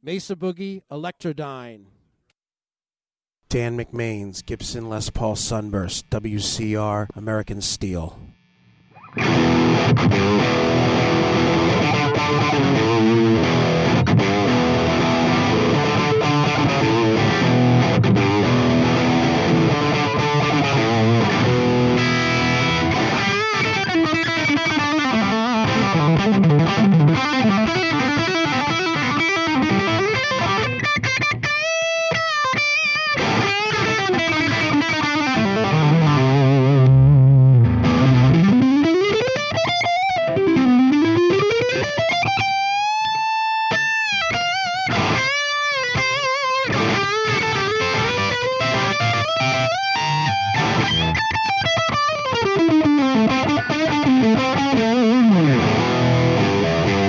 Mesa Boogie, Electrodyne. Dan McMain's Gibson Les Paul Sunburst, WCR, American Steel.